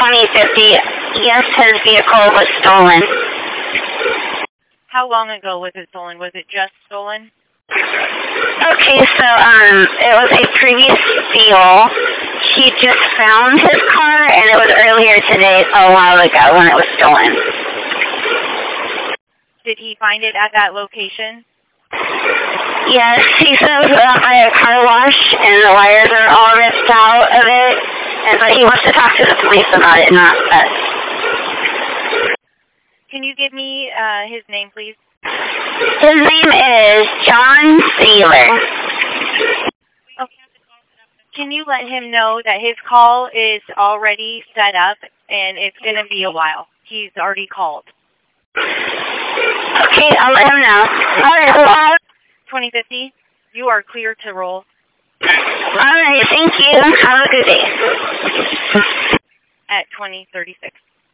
2050. Yes, his vehicle was stolen. How long ago was it stolen? Was it just stolen? Okay, so it was a previous deal. He just found his car, and it was earlier today, a while ago, when it was stolen. Did he find it at that location? Yes, he said it was by a car wash, and the wires are all ripped out of it, but he wants to talk to the police about it, not us. Can you give me his name, please? His name is John Sealer. Okay. Can you let him know that his call is already set up, and it's going to be a while? He's already called. Okay, I'll let him know. All right, well, 2050, you are clear to roll. all right, thank you. Have a good day. At 2036.